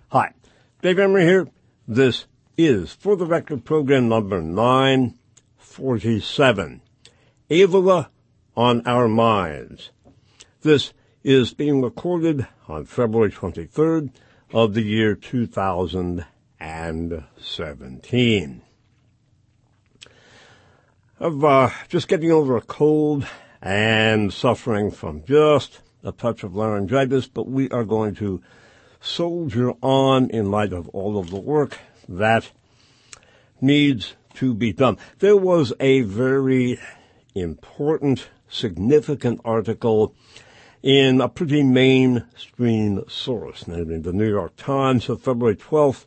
Hi, Dave Emery here. This is For the Record program number 947, Avila on Our Minds. This is being recorded on February 23rd of the year 2017. I'm just getting over a cold and suffering from just a touch of laryngitis, but we are going to soldier on in light of all of the work that needs to be done. There was a very important, significant article in a pretty mainstream source, namely the New York Times of February 12th,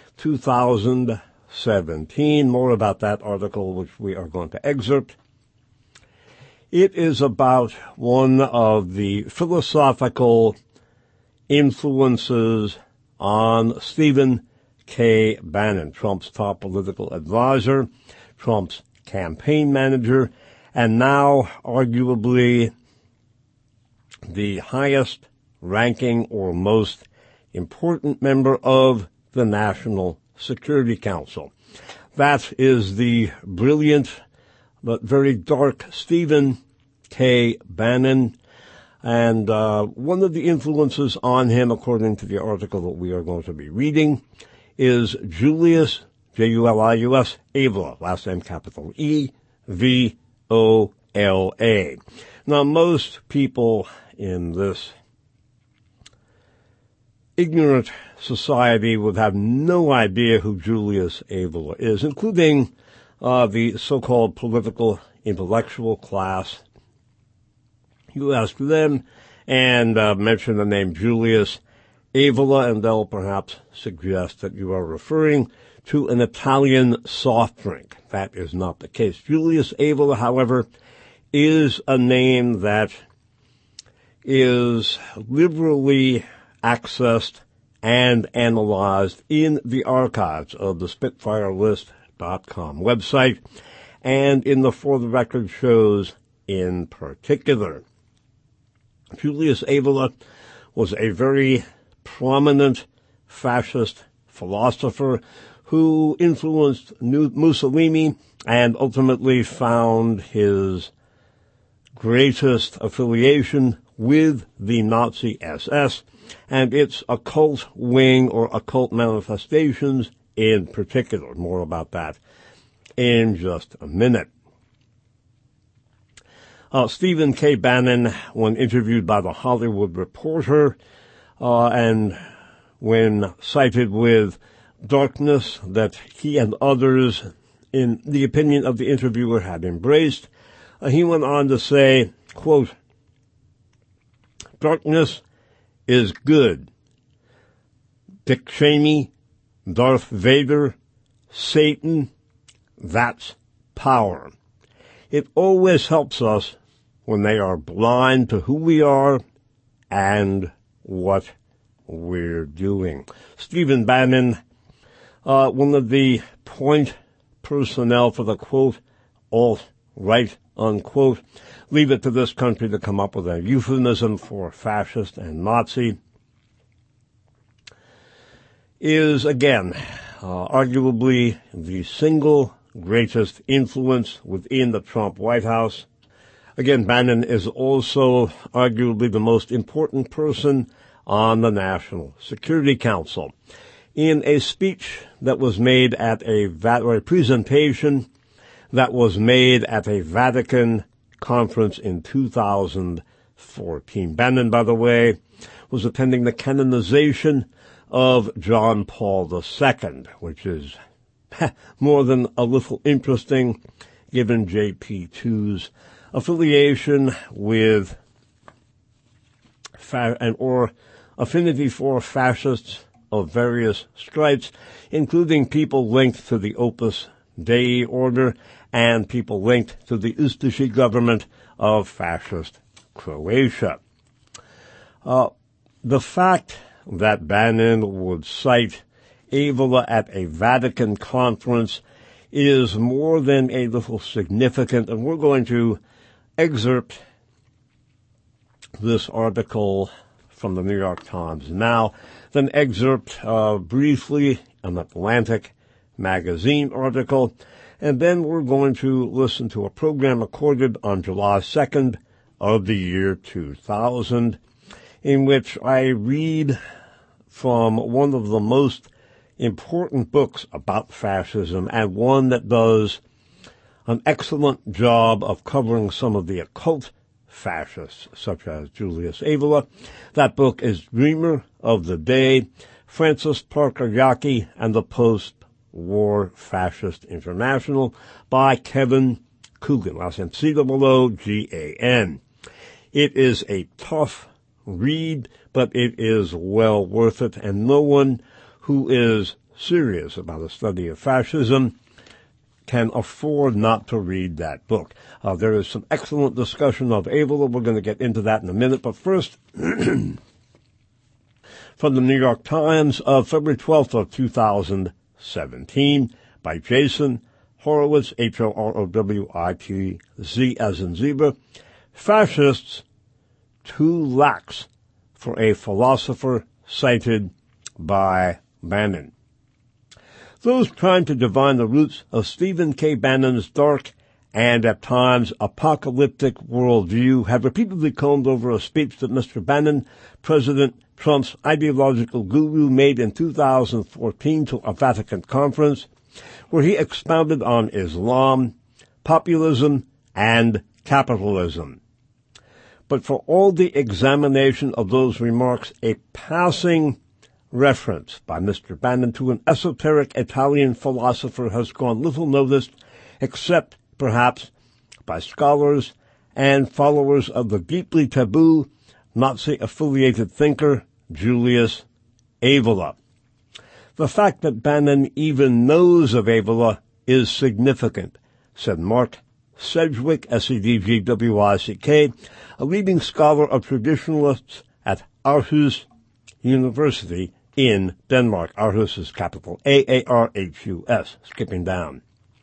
2017. More about that article, which we are going to excerpt. It is about one of the philosophical influences on Stephen K. Bannon, Trump's top political advisor, Trump's campaign manager, and now arguably the highest ranking or most important member of the National Security Council. That is the brilliant but very dark Stephen K. Bannon. And one of the influences on him, according to the article that we are going to be reading, is Julius, Julius Evola, last name capital E-V-O-L-A. Now, most people in this ignorant society would have no idea who Julius Evola is, including the so-called political intellectual class. You ask them and mention the name Julius Evola, and they'll perhaps suggest that you are referring to an Italian soft drink. That is not the case. Julius Evola, however, is a name that is liberally accessed and analyzed in the archives of the SpitfireList.com website and in the For the Record shows in particular. Julius Evola was a very prominent fascist philosopher who influenced Mussolini and ultimately found his greatest affiliation with the Nazi SS and its occult wing or occult manifestations in particular. More about that in just a minute. Stephen K. Bannon, when interviewed by The Hollywood Reporter, and when cited with darkness that he and others, in the opinion of the interviewer, had embraced, he went on to say, quote, "Darkness is good. Dick Cheney, Darth Vader, Satan, that's power. It always helps us when they are blind to who we are and what we're doing." Stephen Bannon, one of the point personnel for the quote, alt-right, unquote, leave it to this country to come up with a euphemism for fascist and Nazi, is again, arguably the single greatest influence within the Trump White House. Again, Bannon is also arguably the most important person on the National Security Council. In a speech that was made at a presentation that was made at a Vatican conference in 2014. Bannon, by the way, was attending the canonization of John Paul II, which is more than a little interesting given JP2's affiliation with or affinity for fascists of various stripes, including people linked to the Opus Dei order and people linked to the Ustashi government of fascist Croatia. The fact that Bannon would cite Evola at a Vatican conference is more than a little significant, and we're going to excerpt this article from the New York Times now. then excerpt briefly an Atlantic magazine article, and then we're going to listen to a program recorded on July 2nd of the year 2000, in which I read from one of the most important books about fascism, and one that does an excellent job of covering some of the occult fascists, such as Julius Evola. That book is Dreamer of the Day, Francis Parker Yockey and the Post-War Fascist International by Kevin Coogan. I'll send C-O-O-G-A-N. It is a tough read, but it is well worth it, and no one who is serious about a study of fascism can afford not to read that book. There is some excellent discussion of Evola. We're going to get into that in a minute, but first, from the New York Times of February 12th of 2017 by Jason Horowitz, Horowitz, as in zebra. Fascists too lax for a philosopher cited by Bannon. Those trying to divine the roots of Stephen K. Bannon's dark and at times apocalyptic worldview have repeatedly combed over a speech that Mr. Bannon, President Trump's ideological guru, made in 2014 to a Vatican conference, where he expounded on Islam, populism, and capitalism. But for all the examination of those remarks, a passing reference by Mr. Bannon to an esoteric Italian philosopher has gone little noticed, except perhaps by scholars and followers of the deeply taboo Nazi-affiliated thinker Julius Evola. The fact that Bannon even knows of Evola is significant, said Mark Sedgwick, S-E-D-G-W-I-C-K, a leading scholar of traditionalists at Aarhus University in Denmark. Aarhus is capital A-A-R-H-U-S, skipping down.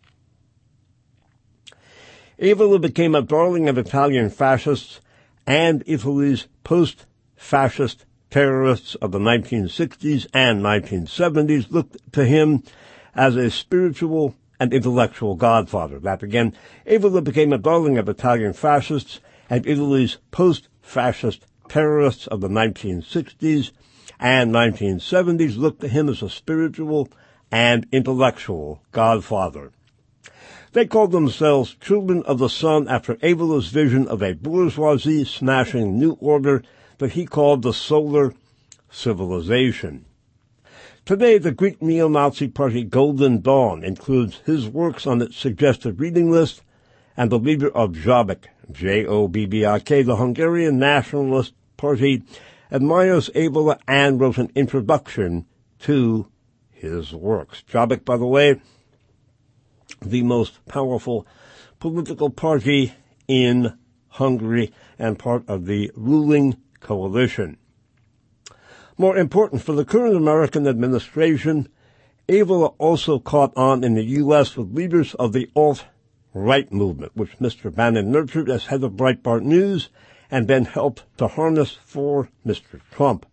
Evola became a darling of Italian fascists and Italy's post-fascist terrorists of the 1960s and 1970s looked to him as a spiritual and intellectual godfather. That again, Evola became a darling of Italian fascists and Italy's post-fascist terrorists of the 1960s and 1970s looked to him as a spiritual and intellectual godfather. They called themselves Children of the Sun after Evola's vision of a bourgeoisie-smashing new order that he called the Solar Civilization. Today, the Greek neo-Nazi party Golden Dawn includes his works on its suggested reading list, and the leader of Jobbik, J-O-B-B-I-K, the Hungarian Nationalist Party, admires Evola and wrote an introduction to his works. Jobbik, by the way, the most powerful political party in Hungary and part of the ruling coalition. More important, for the current American administration, Evola also caught on in the U.S. with leaders of the alt-right movement, which Mr. Bannon nurtured as head of Breitbart News and then helped to harness for Mr. Trump.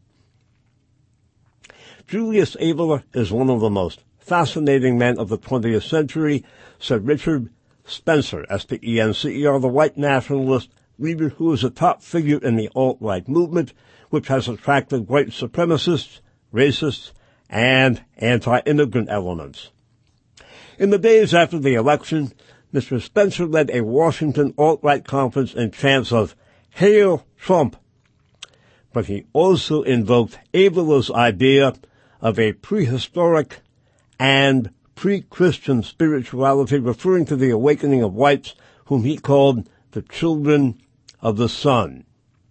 Julius Evola is one of the most fascinating men of the 20th century, said Richard Spencer, S-P-E-N-C-E-R, the white nationalist leader who is a top figure in the alt-right movement, which has attracted white supremacists, racists, and anti-immigrant elements. In the days after the election, Mr. Spencer led a Washington alt-right conference in chants of "Hail Trump," but he also invoked Evola's idea of a prehistoric and pre-Christian spirituality, referring to the awakening of whites, whom he called the Children of the Sun.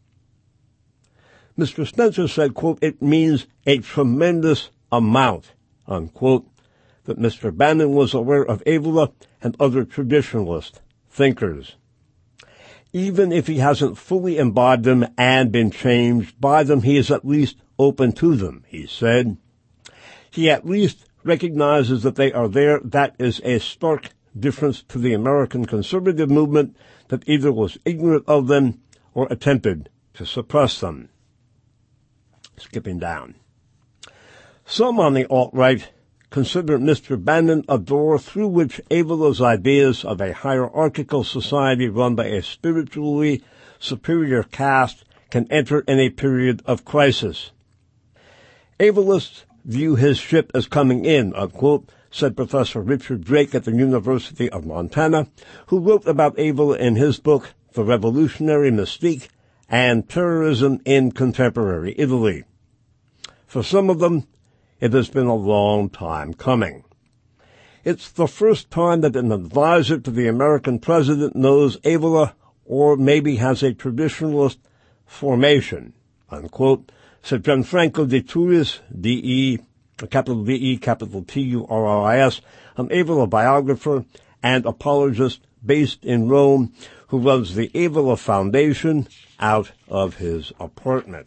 Mr. Spencer said, quote, "It means a tremendous amount," unquote, that Mr. Bannon was aware of Evola and other traditionalist thinkers. Even if he hasn't fully imbibed them and been changed by them, he is at least open to them, he said. He at least recognizes that they are there. That is a stark difference to the American conservative movement that either was ignorant of them or attempted to suppress them. Skipping down. Some on the alt-right consider Mr. Bannon a door through which Avola's ideas of a hierarchical society run by a spiritually superior caste can enter in a period of crisis. Avolists view his ship as coming in, unquote, said Professor Richard Drake at the University of Montana, who wrote about Avola in his book, The Revolutionary Mystique and Terrorism in Contemporary Italy. For some of them, it has been a long time coming. It's the first time that an advisor to the American president knows Avola or maybe has a traditionalist formation, unquote, said Gianfranco de Turris, D-E, capital D-E, capital T-U-R-R-I-S, an Avola biographer and apologist based in Rome who runs the Avola Foundation out of his apartment.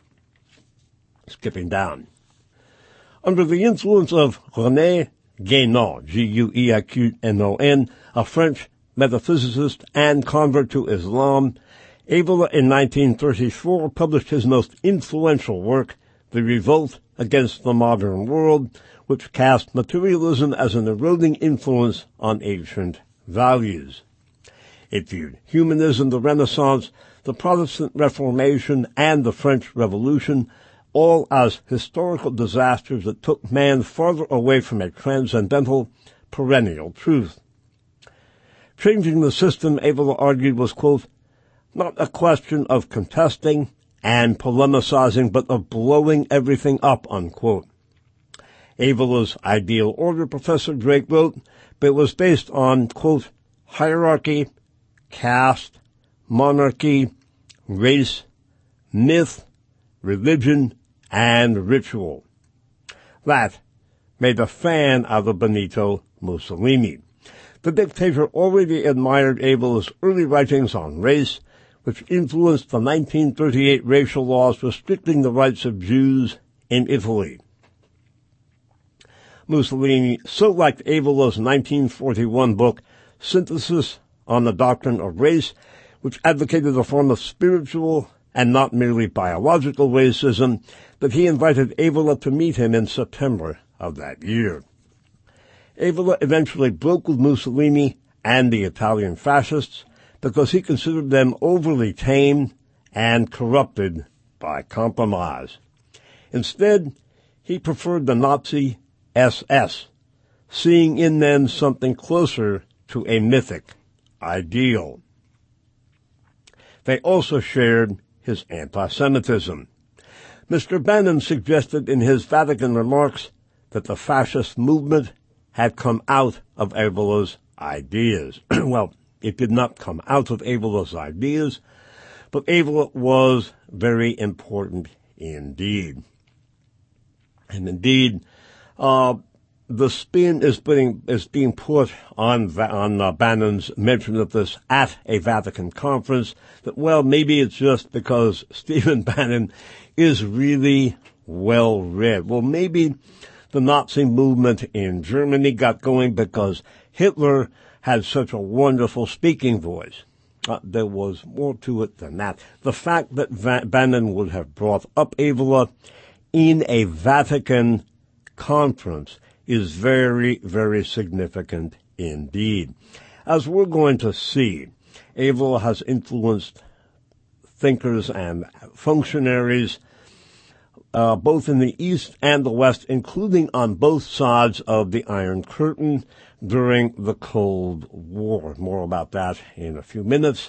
Skipping down. Under the influence of René Guénon, G-U-E-I-Q-N-O-N, a French metaphysicist and convert to Islam, Avola in 1934 published his most influential work, The Revolt Against the Modern World, which cast materialism as an eroding influence on ancient values. It viewed humanism, the Renaissance, the Protestant Reformation, and the French Revolution all as historical disasters that took man farther away from a transcendental, perennial truth. Changing the system, Avola argued, was, quote, not a question of contesting and polemicizing, but of blowing everything up, unquote. Avola's ideal order, Professor Drake wrote, but it was based on, quote, hierarchy, caste, monarchy, race, myth, religion, and ritual. That made a fan out of Benito Mussolini. The dictator already admired Avola's early writings on race, which influenced the 1938 racial laws restricting the rights of Jews in Italy. Mussolini so liked Avola's 1941 book, Synthesis on the Doctrine of Race, which advocated a form of spiritual and not merely biological racism, that he invited Avola to meet him in September of that year. Avola eventually broke with Mussolini and the Italian fascists because he considered them overly tame and corrupted by compromise. Instead, he preferred the Nazi SS, seeing in them something closer to a mythic ideal. They also shared his anti-Semitism. Mr. Bannon suggested in his Vatican remarks that the fascist movement had come out of Avola's ideas. Well, it did not come out of Avola's ideas, but Avola was very important indeed. And indeed, the spin is being put on Bannon's mention of this at a Vatican conference that, well, maybe it's just because Stephen Bannon is really well read. Well, maybe the Nazi movement in Germany got going because Hitler had such a wonderful speaking voice. There was more to it than that. The fact that Bannon would have brought up Avola in a Vatican conference is very, very significant indeed. As we're going to see, Avola has influenced thinkers and functionaries both in the East and the West, including on both sides of the Iron Curtain during the Cold War. More about that in a few minutes.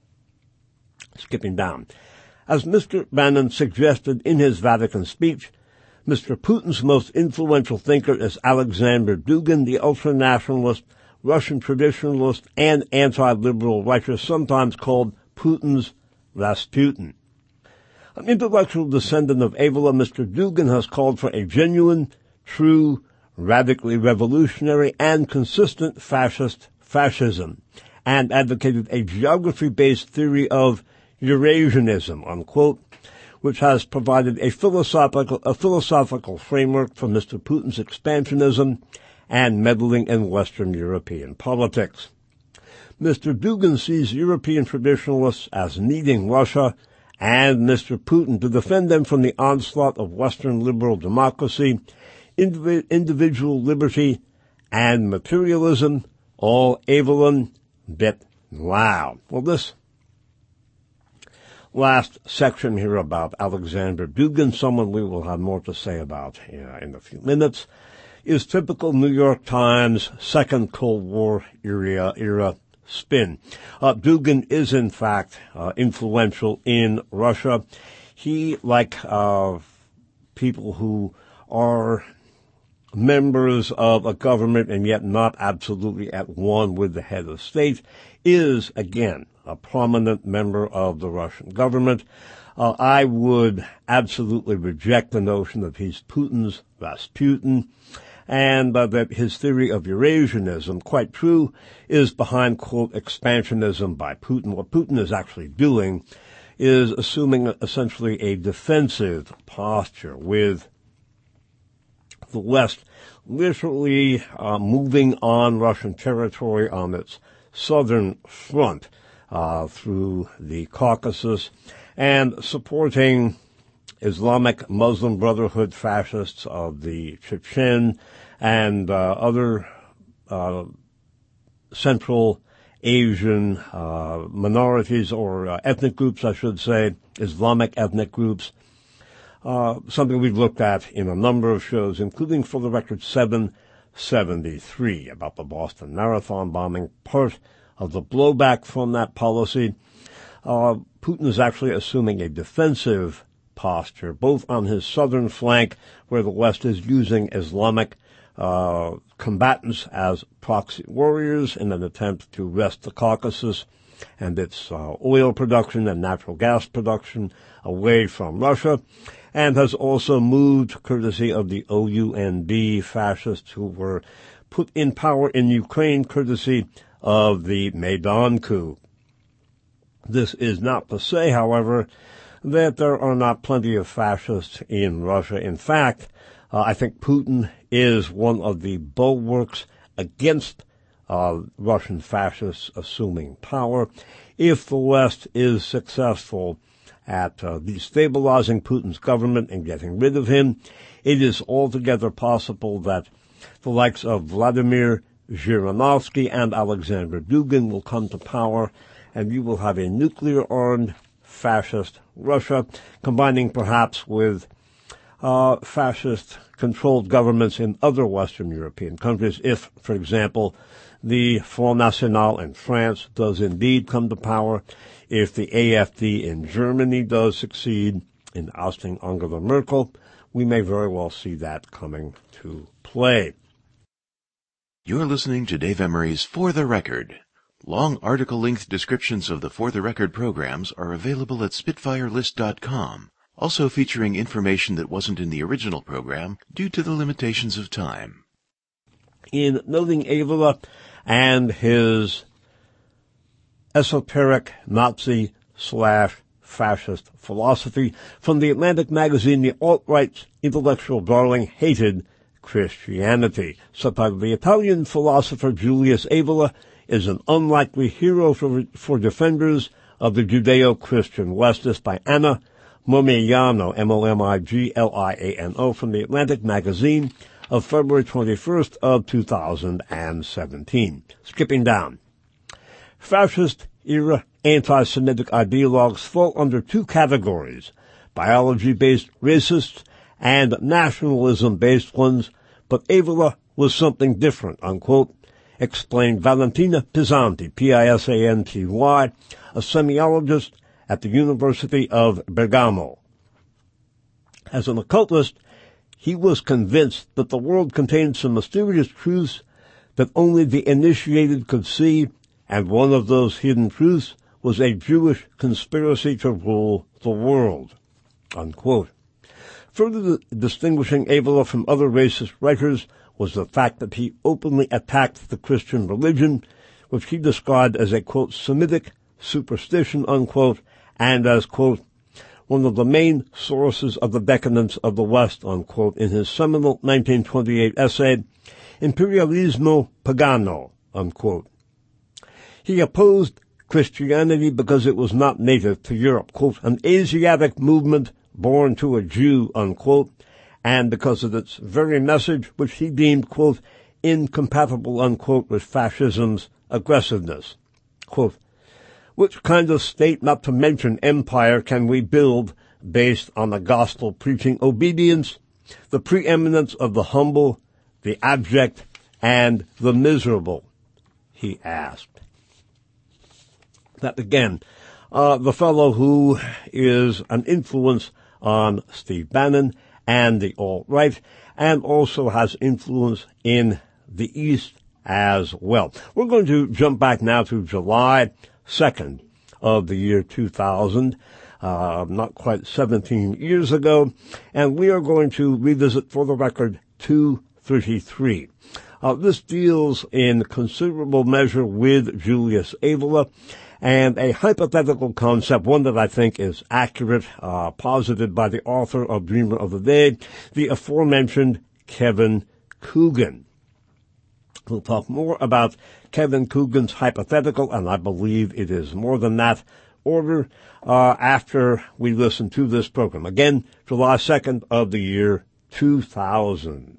Skipping down. As Mr. Bannon suggested in his Vatican speech, Mr. Putin's most influential thinker is Alexander Dugin, the ultranationalist, Russian traditionalist, and anti-liberal writer, sometimes called Putin's Rasputin. An intellectual descendant of Avola, Mr. Dugin has called for a genuine, true, radically revolutionary, and consistent fascism, and advocated a geography-based theory of Eurasianism, unquote, which has provided a philosophical framework for Mr. Putin's expansionism and meddling in Western European politics. Mr. Dugin sees European traditionalists as needing Russia and Mr. Putin to defend them from the onslaught of Western liberal democracy, individual liberty, and materialism, all Evelyn bit loud. Well, this last section here about Alexander Dugin, someone we will have more to say about in a few minutes, is typical New York Times second Cold War era spin. Dugin is, in fact, influential in Russia. He, like people who are members of a government and yet not absolutely at one with the head of state, is, again, a prominent member of the Russian government. I would absolutely reject the notion that he's Putin's Rasputin, and that his theory of Eurasianism, quite true, is behind, quote, expansionism by Putin. What Putin is actually doing is assuming essentially a defensive posture, with the West literally moving on Russian territory on its southern front through the Caucasus and supporting Islamic Muslim Brotherhood fascists of the Chechen and other Central Asian minorities or ethnic groups, I should say, Islamic ethnic groups, something we've looked at in a number of shows, including, for the record, 773, about the Boston Marathon bombing, part of the blowback from that policy. Putin is actually assuming a defensive posture, both on his southern flank, where the West is using Islamic combatants as proxy warriors in an attempt to wrest the Caucasus and its oil production and natural gas production away from Russia, and has also moved, courtesy of the OUNB fascists who were put in power in Ukraine, courtesy of the Maidan coup. This is not to say, however, that there are not plenty of fascists in Russia. In fact, I think Putin is one of the bulwarks against Russian fascists assuming power. If the West is successful at destabilizing Putin's government and getting rid of him, it is altogether possible that the likes of Vladimir Zhirinovsky and Alexander Dugin will come to power, and you will have a nuclear-armed fascist Russia, combining perhaps with fascist-controlled governments in other Western European countries. If, for example, the Front National in France does indeed come to power, if the AfD in Germany does succeed in ousting Angela Merkel, we may very well see that coming to play. You're listening to Dave Emery's For the Record. Long article-length descriptions of the For the Record programs are available at SpitfireList.com, also featuring information that wasn't in the original program due to the limitations of time. In noting Evola and his esoteric Nazi/fascist philosophy, from the Atlantic magazine, the alt-right's intellectual darling hated Christianity. Subtitled, The Italian Philosopher Julius Evola is an unlikely hero for defenders of the Judeo-Christian West. This by Anna Momigliano, Momigliano, from the Atlantic magazine of February 21st of 2017. Skipping down. Fascist-era anti-Semitic ideologues fall under two categories: biology-based racists and nationalism-based ones, but Evola was something different, unquote, explained Valentina Pisanti, Pisanty, a semiologist at the University of Bergamo. As an occultist, he was convinced that the world contained some mysterious truths that only the initiated could see, and one of those hidden truths was a Jewish conspiracy to rule the world, unquote. Further distinguishing Evola from other racist writers was the fact that he openly attacked the Christian religion, which he described as a, quote, Semitic superstition, unquote, and as, quote, one of the main sources of the decadence of the West, unquote, in his seminal 1928 essay, Imperialismo Pagano, unquote. He opposed Christianity because it was not native to Europe, quote, an Asiatic movement born to a Jew, unquote, and because of its very message, which he deemed, quote, incompatible, unquote, with fascism's aggressiveness. Quote, which kind of state, not to mention empire, can we build based on the gospel preaching obedience, the preeminence of the humble, the abject, and the miserable? He asked. That again, the fellow who is an influence on Steve Bannon and the alt-right, and also has influence in the East as well. We're going to jump back now to July 2nd of the year 2000, not quite 17 years ago, and we are going to revisit, for the record, 233. This deals in considerable measure with Julius Evola, and a hypothetical concept, one that I think is accurate, posited by the author of Dreamer of the Day, the aforementioned Kevin Coogan. We'll talk more about Kevin Coogan's hypothetical, and I believe it is more than that, order after we listen to this program. Again, July 2nd of the year 2000.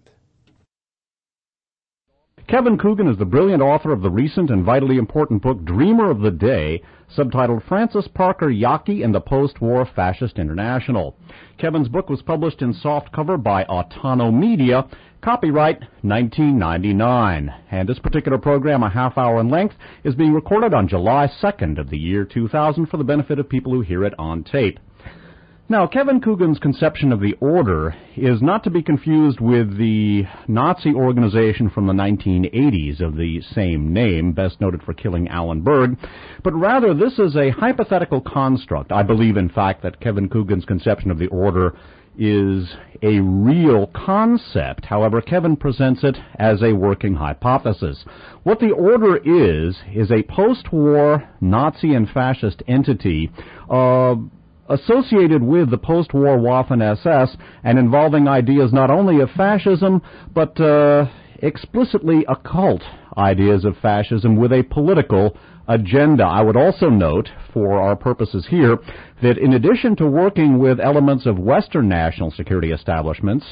Kevin Coogan is the brilliant author of the recent and vitally important book Dreamer of the Day, subtitled Francis Parker Yockey and the Post-War Fascist International. Kevin's book was published in softcover by Autono Media, copyright 1999. And this particular program, a half hour in length, is being recorded on July 2nd of the year 2000 for the benefit of people who hear it on tape. Now, Kevin Coogan's conception of the order is not to be confused with the Nazi organization from the 1980s of the same name, best noted for killing Alan Berg, but rather this is a hypothetical construct. I believe, in fact, that Kevin Coogan's conception of the order is a real concept. However, Kevin presents it as a working hypothesis. What the order is a post-war Nazi and fascist entity associated with the post-war Waffen-SS and involving ideas not only of fascism, but explicitly occult ideas of fascism with a political agenda. I would also note, for our purposes here, that in addition to working with elements of Western national security establishments,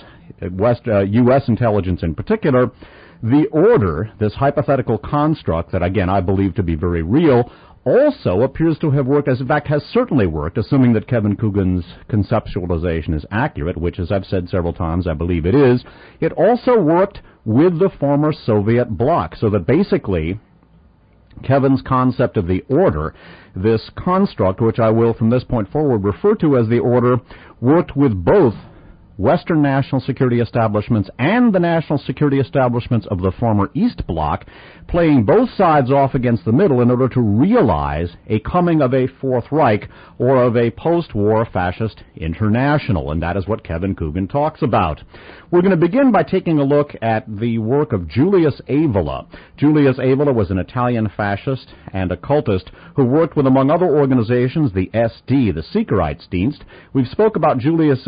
U.S. intelligence in particular, the order, this hypothetical construct that, again, I believe to be very real, also appears to have worked, as in fact has certainly worked, assuming that Kevin Coogan's conceptualization is accurate, which, as I've said several times, I believe it is. It also worked with the former Soviet bloc, so that basically Kevin's concept of the order, this construct, which I will from this point forward refer to as the order, worked with both Western national security establishments and the national security establishments of the former East Bloc, playing both sides off against the middle in order to realize a coming of a Fourth Reich or of a post-war fascist international, and that is what Kevin Coogan talks about. We're going to begin by taking a look at the work of Julius Evola. Julius Evola was an Italian fascist and occultist who worked with, among other organizations, the SD, the Sicherheitsdienst. We've spoken about Julius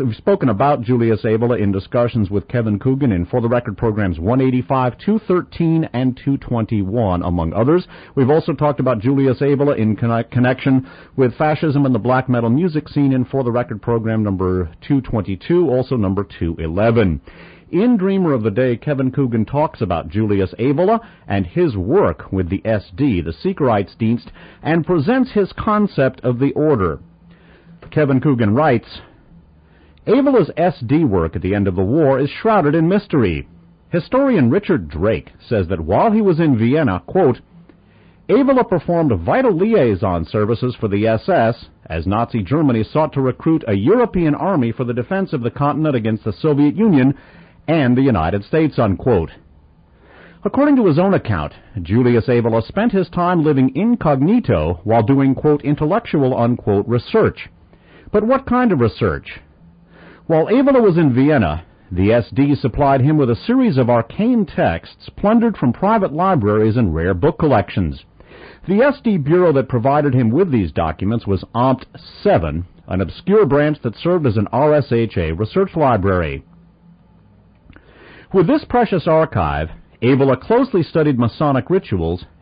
Evola in discussions with Kevin Coogan in For the Record programs 185, 213, and 221, among others. We've also talked about Julius Evola in connection with fascism and the black metal music scene in For the Record program number 222, also number 211. In Dreamer of the Day, Kevin Coogan talks about Julius Evola and his work with the SD, the Sicherheitsdienst, and presents his concept of the order. Kevin Coogan writes, Evola's SD work at the end of the war is shrouded in mystery. Historian Richard Drake says that while he was in Vienna, quote, Evola performed vital liaison services for the SS as Nazi Germany sought to recruit a European army for the defense of the continent against the Soviet Union and the United States, unquote. According to his own account, Julius Evola spent his time living incognito while doing, quote, intellectual, unquote, research. But what kind of research? While Evola was in Vienna, the SD supplied him with a series of arcane texts plundered from private libraries and rare book collections. The SD bureau that provided him with these documents was Amt 7, an obscure branch that served as an RSHA research library. With this precious archive, Evola closely studied Masonic rituals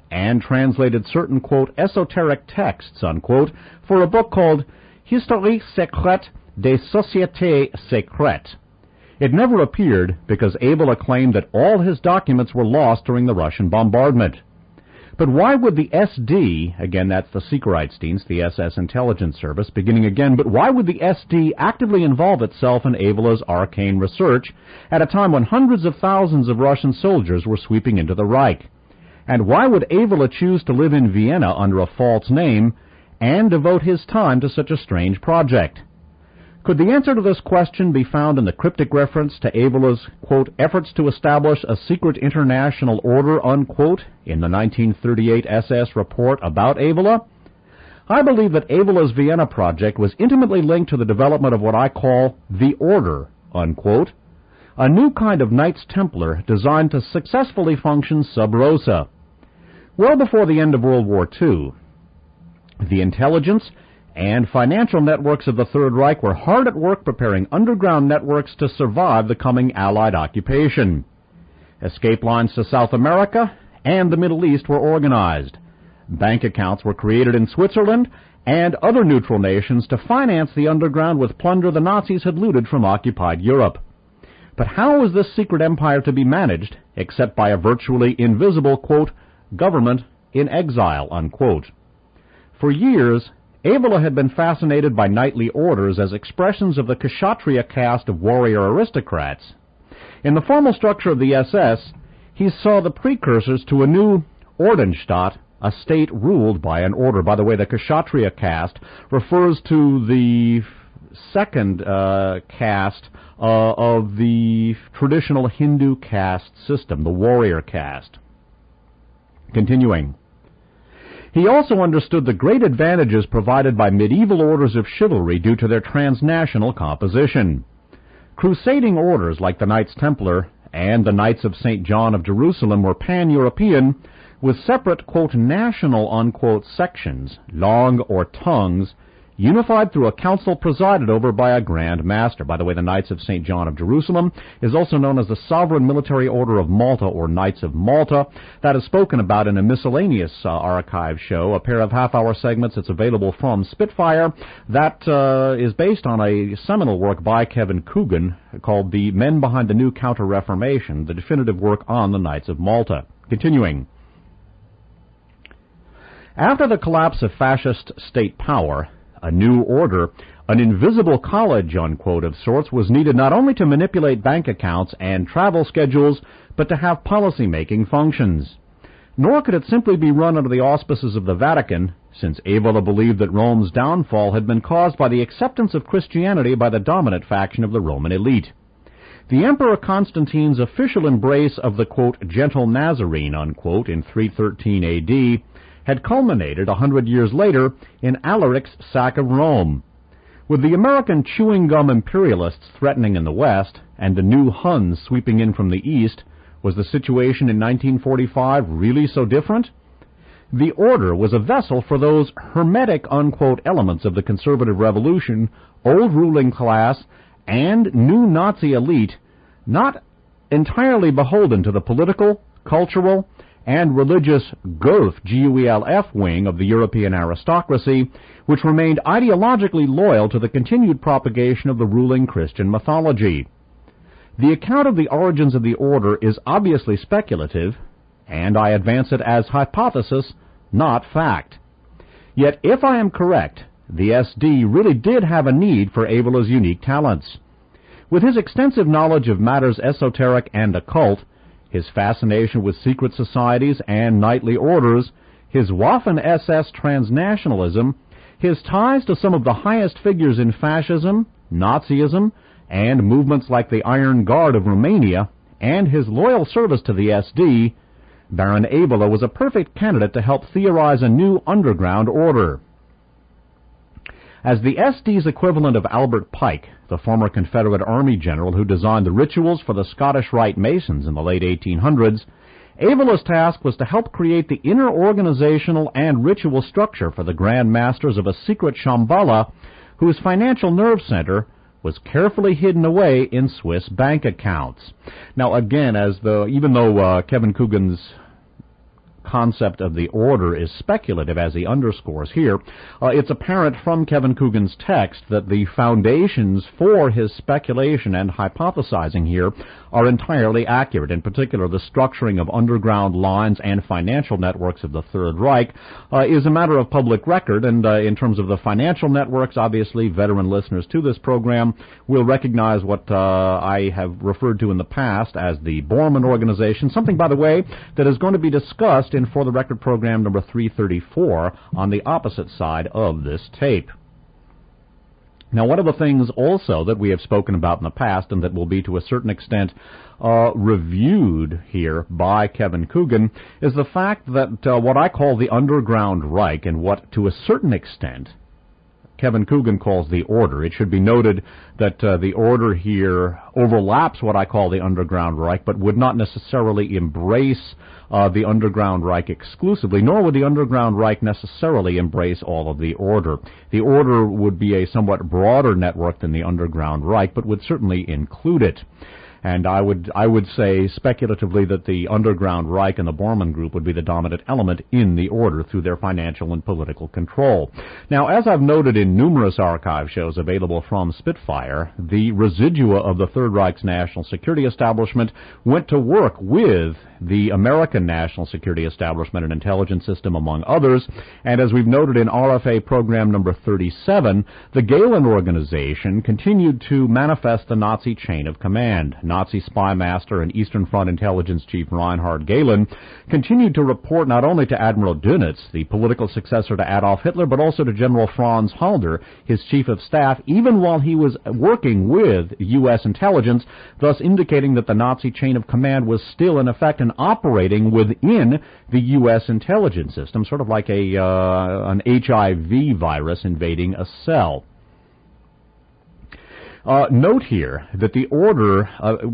and translated certain, quote, esoteric texts, unquote, for a book called Histoire secrète des sociétés secrètes. It never appeared because Evola claimed that all his documents were lost during the Russian bombardment. But why would the SD, again that's the Sicherheitsdienst, the SS intelligence service, beginning again, but why would the SD actively involve itself in Evola's arcane research at a time when hundreds of thousands of Russian soldiers were sweeping into the Reich? And why would Evola choose to live in Vienna under a false name and devote his time to such a strange project? Could the answer to this question be found in the cryptic reference to Evola's, quote, efforts to establish a secret international order, unquote, in the 1938 SS report about Evola? I believe that Evola's Vienna project was intimately linked to the development of what I call the Order, unquote, a new kind of Knights Templar designed to successfully function sub rosa. Well before the end of World War II, the intelligence and financial networks of the Third Reich were hard at work preparing underground networks to survive the coming Allied occupation. Escape lines to South America and the Middle East were organized. Bank accounts were created in Switzerland and other neutral nations to finance the underground with plunder the Nazis had looted from occupied Europe. But how was this secret empire to be managed except by a virtually invisible, quote, government in exile, unquote? For years, Evola had been fascinated by knightly orders as expressions of the Kshatriya caste of warrior aristocrats. In the formal structure of the SS, he saw the precursors to a new Ordensstaat, a state ruled by an order. By the way, the Kshatriya caste refers to the second caste of the traditional Hindu caste system, the warrior caste. Continuing. He also understood the great advantages provided by medieval orders of chivalry due to their transnational composition. Crusading orders like the Knights Templar and the Knights of St. John of Jerusalem were pan-European, with separate, quote, national, unquote, sections, long or tongues, unified through a council presided over by a Grand Master. By the way, the Knights of St. John of Jerusalem is also known as the Sovereign Military Order of Malta, or Knights of Malta. That is spoken about in a miscellaneous archive show, a pair of half-hour segments that's available from Spitfire. That is based on a seminal work by Kevin Coogan called The Men Behind the New Counter-Reformation, the definitive work on the Knights of Malta. Continuing. After the collapse of fascist state power, a new order, an invisible college, unquote, of sorts, was needed not only to manipulate bank accounts and travel schedules, but to have policy-making functions. Nor could it simply be run under the auspices of the Vatican, since Evola believed that Rome's downfall had been caused by the acceptance of Christianity by the dominant faction of the Roman elite. The Emperor Constantine's official embrace of the, quote, gentle Nazarene, unquote, in 313 A.D., had culminated 100 years later in Alaric's sack of Rome. With the American chewing gum imperialists threatening in the West and the new Huns sweeping in from the East, was the situation in 1945 really so different? The order was a vessel for those hermetic, unquote, elements of the conservative revolution, old ruling class, and new Nazi elite, not entirely beholden to the political, cultural, and religious Guelf, G-U-E-L-F wing of the European aristocracy, which remained ideologically loyal to the continued propagation of the ruling Christian mythology. The account of the origins of the order is obviously speculative, and I advance it as hypothesis, not fact. Yet if I am correct, the SD really did have a need for Evola's unique talents. With his extensive knowledge of matters esoteric and occult, his fascination with secret societies and knightly orders, his Waffen-SS transnationalism, his ties to some of the highest figures in fascism, Nazism, and movements like the Iron Guard of Romania, and his loyal service to the SD, Baron Evola was a perfect candidate to help theorize a new underground order. As the SD's equivalent of Albert Pike, the former Confederate Army general who designed the rituals for the Scottish Rite Masons in the late 1800s, Evola's task was to help create the inner organizational and ritual structure for the Grand Masters of a secret Shambhala whose financial nerve center was carefully hidden away in Swiss bank accounts. Now again, even though Kevin Coogan's concept of the order is speculative, as he underscores here, it's apparent from Kevin Coogan's text that the foundations for his speculation and hypothesizing here are entirely accurate. In particular, the structuring of underground lines and financial networks of the Third Reich is a matter of public record, and in terms of the financial networks, obviously, veteran listeners to this program will recognize what I have referred to in the past as the Bormann Organization, something, by the way, that is going to be discussed in For the Record program number 334 on the opposite side of this tape. Now, one of the things also that we have spoken about in the past and that will be to a certain extent reviewed here by Kevin Coogan is the fact that what I call the Underground Reich and what to a certain extent Kevin Coogan calls the order. It should be noted that the order here overlaps what I call the Underground Reich, but would not necessarily embrace the Underground Reich exclusively, nor would the Underground Reich necessarily embrace all of the order. The order would be a somewhat broader network than the Underground Reich, but would certainly include it. And I would say speculatively that the Underground Reich and the Bormann Group would be the dominant element in the order through their financial and political control. Now, as I've noted in numerous archive shows available from Spitfire, the residua of the Third Reich's national security establishment went to work with the American national security establishment and intelligence system, among others. And as we've noted in RFA program number 37, the Gehlen organization continued to manifest the Nazi chain of command. Nazi spy master and Eastern Front intelligence chief Reinhard Gehlen continued to report not only to Admiral Dönitz, the political successor to Adolf Hitler, but also to General Franz Halder, his chief of staff, even while he was working with U.S. intelligence, thus indicating that the Nazi chain of command was still in effect and operating within the U.S. intelligence system, sort of like an HIV virus invading a cell. Note here that the order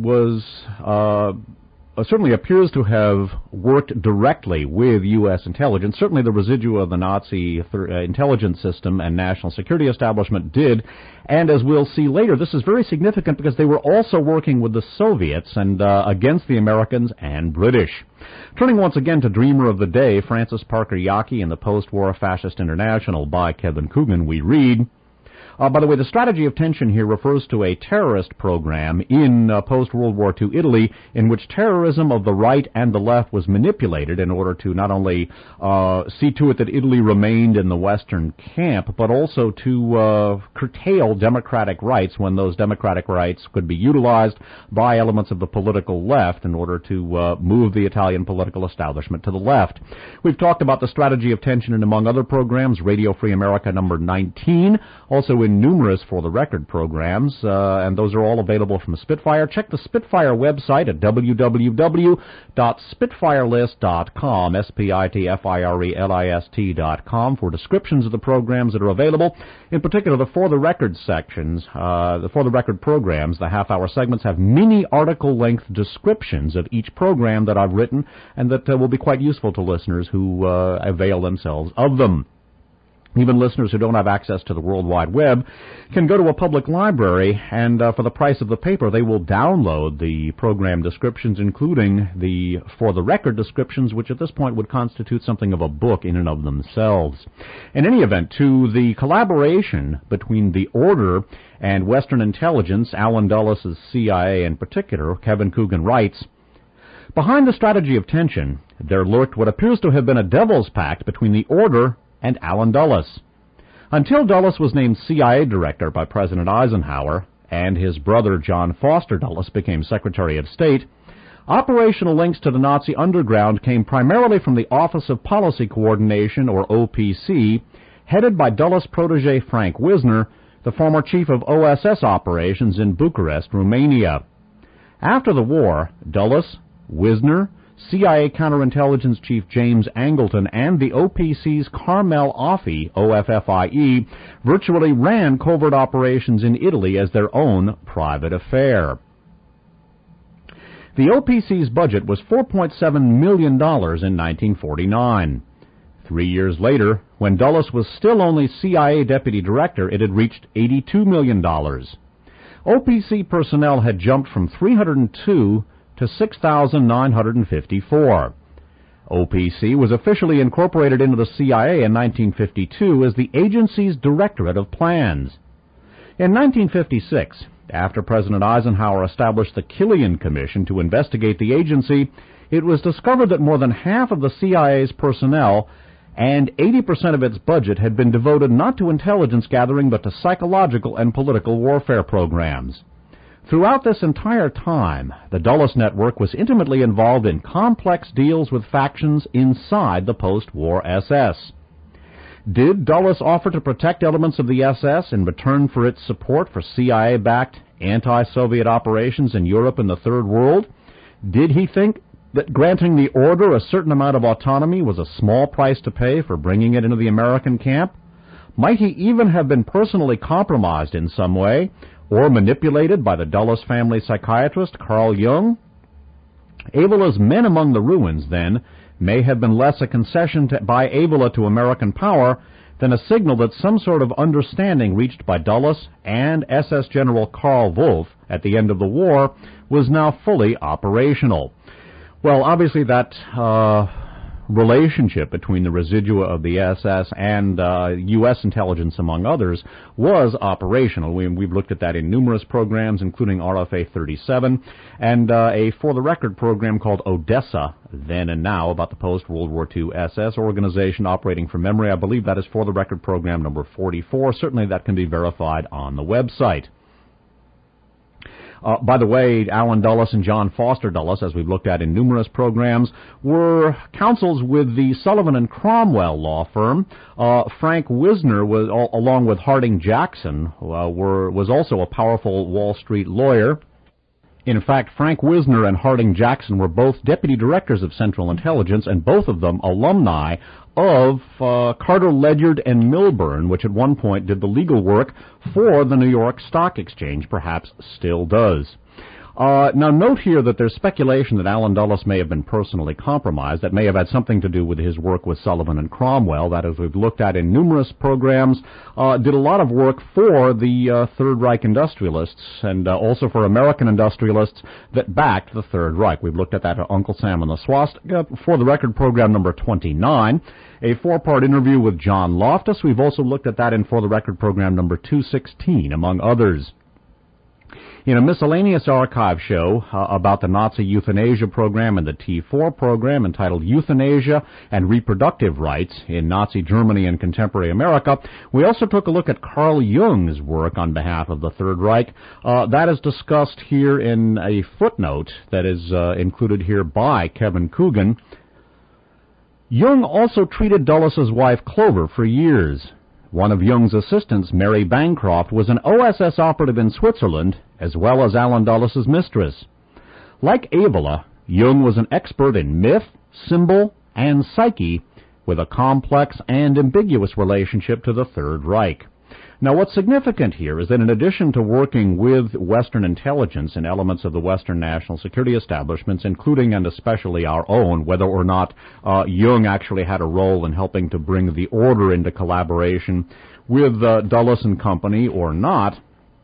certainly appears to have worked directly with U.S. intelligence. Certainly the residua of the Nazi intelligence system and national security establishment did. And as we'll see later, this is very significant because they were also working with the Soviets and against the Americans and British. Turning once again to Dreamer of the Day, Francis Parker Yockey and the Post-War Fascist International by Kevin Coogan, we read... by the way, the strategy of tension here refers to a terrorist program in post-World War II Italy in which terrorism of the right and the left was manipulated in order to not only see to it that Italy remained in the Western camp, but also to curtail democratic rights when those democratic rights could be utilized by elements of the political left in order to move the Italian political establishment to the left. We've talked about the strategy of tension in, among other programs, Radio Free America number 19, also in numerous For the Record programs, and those are all available from Spitfire. Check the Spitfire website at www.spitfirelist.com, SPITFIRELIST.com, for descriptions of the programs that are available. In particular, the For the Record sections, the For the Record programs, the half-hour segments, have mini article-length descriptions of each program that I've written, and that will be quite useful to listeners who avail themselves of them. Even listeners who don't have access to the World Wide Web can go to a public library, and for the price of the paper, they will download the program descriptions, including the For the Record descriptions, which at this point would constitute something of a book in and of themselves. In any event, to the collaboration between the Order and Western intelligence, Allen Dulles' CIA in particular, Kevin Coogan writes, "Behind the strategy of tension, there lurked what appears to have been a devil's pact between the Order and Allen Dulles. Until Dulles was named CIA director by President Eisenhower and his brother John Foster Dulles became Secretary of State, operational links to the Nazi underground came primarily from the Office of Policy Coordination, or OPC, headed by Dulles' protege Frank Wisner, the former chief of OSS operations in Bucharest, Romania. After the war, Dulles, Wisner, CIA counterintelligence chief James Angleton, and the OPC's Carmel Offie, OFFIE, virtually ran covert operations in Italy as their own private affair. The OPC's budget was $4.7 million in 1949. 3 years later, when Dulles was still only CIA deputy director, it had reached $82 million. OPC personnel had jumped from 302 to 6,954. OPC was officially incorporated into the CIA in 1952 as the agency's Directorate of Plans. In 1956, after President Eisenhower established the Killian Commission to investigate the agency, it was discovered that more than half of the CIA's personnel and 80% of its budget had been devoted not to intelligence gathering but to psychological and political warfare programs. Throughout this entire time, the Dulles Network was intimately involved in complex deals with factions inside the post-war SS. Did Dulles offer to protect elements of the SS in return for its support for CIA-backed anti-Soviet operations in Europe and the Third World? Did he think that granting the order a certain amount of autonomy was a small price to pay for bringing it into the American camp? Might he even have been personally compromised in some way, or manipulated by the Dulles family psychiatrist Carl Jung? Avela's Men Among the Ruins, then, may have been less a concession by Avela to American power than a signal that some sort of understanding reached by Dulles and SS General Karl Wolff at the end of the war was now fully operational. Well, obviously that relationship between the residua of the SS and U.S. intelligence, among others, was operational. We've looked at that in numerous programs, including RFA 37, and a For the Record program called Odessa, Then and Now, about the post-World War II SS organization operating from memory. I believe that is For the Record program number 44. Certainly that can be verified on the website. By the way, Alan Dulles and John Foster Dulles, as we've looked at in numerous programs, were counsels with the Sullivan and Cromwell law firm. Frank Wisner, along with Harding Jackson, was also a powerful Wall Street lawyer. In fact, Frank Wisner and Harding Jackson were both deputy directors of Central Intelligence, and both of them alumni of Carter, Ledyard, and Milburn, which at one point did the legal work for the New York Stock Exchange, perhaps still does. Now, note here that there's speculation that Alan Dulles may have been personally compromised. That may have had something to do with his work with Sullivan and Cromwell. That, as we've looked at in numerous programs, did a lot of work for the Third Reich industrialists and also for American industrialists that backed the Third Reich. We've looked at that at Uncle Sam and the Swastika For the Record program number 29. A 4-part interview with John Loftus. We've also looked at that in For the Record program number 216, among others. In a miscellaneous archive show about the Nazi euthanasia program and the T4 program entitled Euthanasia and Reproductive Rights in Nazi Germany and Contemporary America, we also took a look at Carl Jung's work on behalf of the Third Reich. That is discussed here in a footnote that is included here by Kevin Coogan. Jung also treated Dulles' wife Clover for years. One of Jung's assistants, Mary Bancroft, was an OSS operative in Switzerland, as well as Alan Dulles' mistress. Like Avela, Jung was an expert in myth, symbol, and psyche, with a complex and ambiguous relationship to the Third Reich. Now, what's significant here is that in addition to working with Western intelligence and elements of the Western national security establishments, including and especially our own, whether or not Jung actually had a role in helping to bring the order into collaboration with Dulles and Company or not,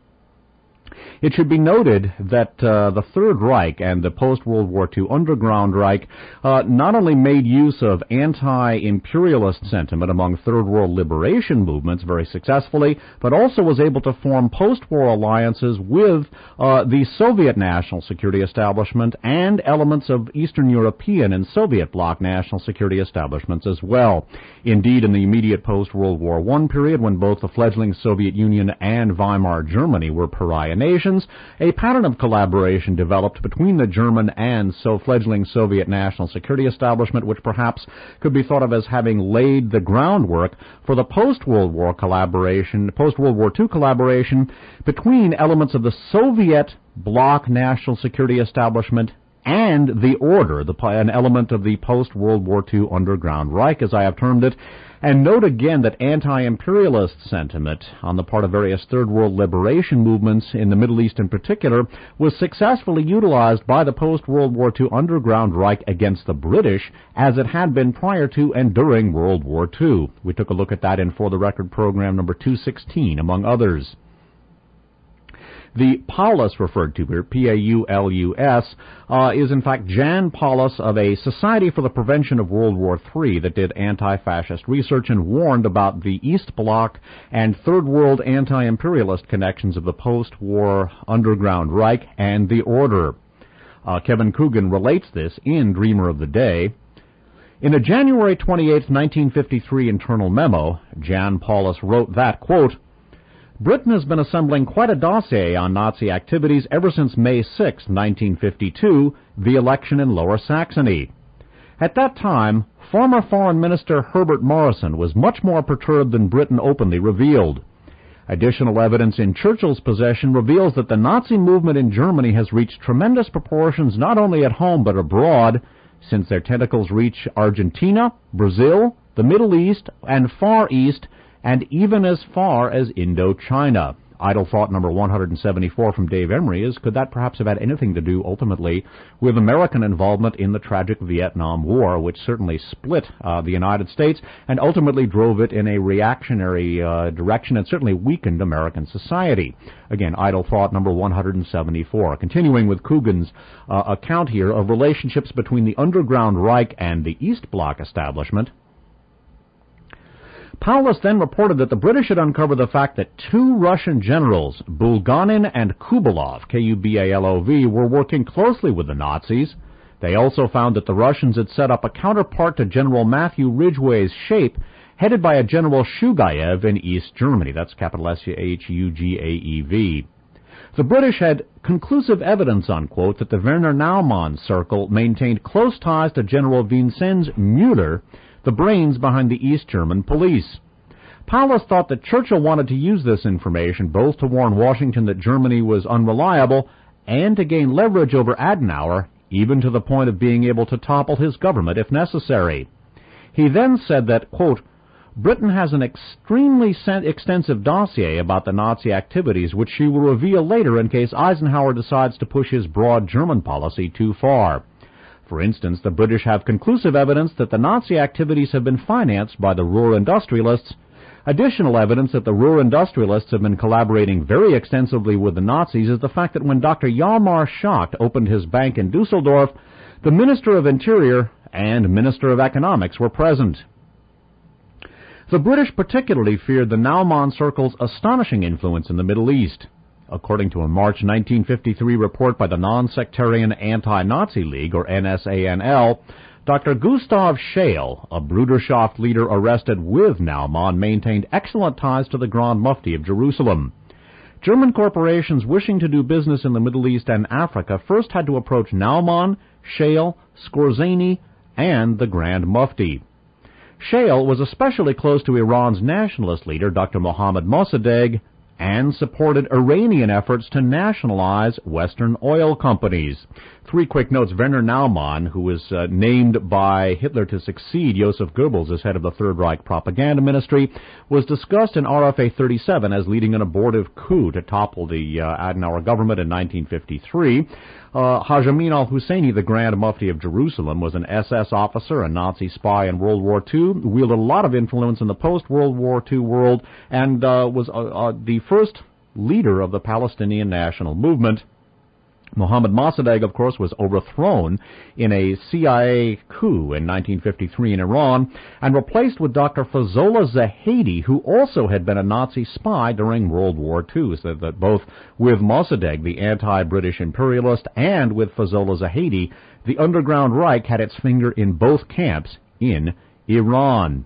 it should be noted that the Third Reich and the post-World War II Underground Reich not only made use of anti-imperialist sentiment among Third World liberation movements very successfully, but also was able to form post-war alliances with the Soviet national security establishment and elements of Eastern European and Soviet bloc national security establishments as well. Indeed, in the immediate post-World War I period, when both the fledgling Soviet Union and Weimar Germany were pariah nations, a pattern of collaboration developed between the German and fledgling Soviet national security establishment, which perhaps could be thought of as having laid the groundwork for the post-World War II collaboration between elements of the Soviet bloc national security establishment and the Order, an element of the post-World War II Underground Reich, as I have termed it. And note again that anti-imperialist sentiment on the part of various Third World liberation movements in the Middle East in particular was successfully utilized by the post-World War II Underground Reich against the British as it had been prior to and during World War II. We took a look at that in For the Record program number 216, among others. The Paulus referred to here, Paulus, is in fact Jan Paulus of a Society for the Prevention of World War III that did anti-fascist research and warned about the East Bloc and Third World anti-imperialist connections of the post-war Underground Reich and the Order. Kevin Coogan relates this in Dreamer of the Day. In a January 28, 1953 internal memo, Jan Paulus wrote that, quote, Britain has been assembling quite a dossier on Nazi activities ever since May 6, 1952, the election in Lower Saxony. At that time, former Foreign Minister Herbert Morrison was much more perturbed than Britain openly revealed. Additional evidence in Churchill's possession reveals that the Nazi movement in Germany has reached tremendous proportions not only at home but abroad, since their tentacles reach Argentina, Brazil, the Middle East, and Far East, and even as far as Indochina. Idle thought number 174 from Dave Emery is, could that perhaps have had anything to do, ultimately, with American involvement in the tragic Vietnam War, which certainly split the United States and ultimately drove it in a reactionary direction and certainly weakened American society? Again, idle thought number 174. Continuing with Coogan's account here of relationships between the Underground Reich and the East Bloc establishment, Paulus then reported that the British had uncovered the fact that two Russian generals, Bulganin and Kubalov, K-U-B-A-L-O-V, were working closely with the Nazis. They also found that the Russians had set up a counterpart to General Matthew Ridgway's SHAPE, headed by a General Shugayev in East Germany. That's capital S-H-U-G-A-E-V. The British had conclusive evidence, unquote, that the Werner Naumann Circle maintained close ties to General Vincenz Müller, the brains behind the East German police. Paulus thought that Churchill wanted to use this information both to warn Washington that Germany was unreliable and to gain leverage over Adenauer, even to the point of being able to topple his government if necessary. He then said that, quote, Britain has an extremely extensive dossier about the Nazi activities, which she will reveal later in case Eisenhower decides to push his broad German policy too far. For instance, the British have conclusive evidence that the Nazi activities have been financed by the Ruhr industrialists. Additional evidence that the Ruhr industrialists have been collaborating very extensively with the Nazis is the fact that when Dr. Hjalmar Schacht opened his bank in Dusseldorf, the Minister of Interior and Minister of Economics were present. The British particularly feared the Naumann Circle's astonishing influence in the Middle East. According to a March 1953 report by the Non-Sectarian Anti-Nazi League, or NSANL, Dr. Gustav Scheel, a Bruderschaft leader arrested with Naumann, maintained excellent ties to the Grand Mufti of Jerusalem. German corporations wishing to do business in the Middle East and Africa first had to approach Naumann, Scheel, Skorzeny, and the Grand Mufti. Scheel was especially close to Iran's nationalist leader, Dr. Mohammad Mossadegh, and supported Iranian efforts to nationalize Western oil companies. Three quick notes. Werner Naumann, who was named by Hitler to succeed Joseph Goebbels as head of the Third Reich propaganda ministry, was discussed in RFA 37 as leading an abortive coup to topple the Adenauer government in 1953. Haj Amin al-Husseini, the Grand Mufti of Jerusalem, was an SS officer, a Nazi spy in World War II, wielded a lot of influence in the post-World War II world, and was the first leader of the Palestinian national movement. Mohammad Mossadegh, of course, was overthrown in a CIA coup in 1953 in Iran and replaced with Dr. Fazollah Zahedi, who also had been a Nazi spy during World War II, so that both with Mossadegh, the anti-British imperialist, and with Fazollah Zahedi, the Underground Reich had its finger in both camps in Iran.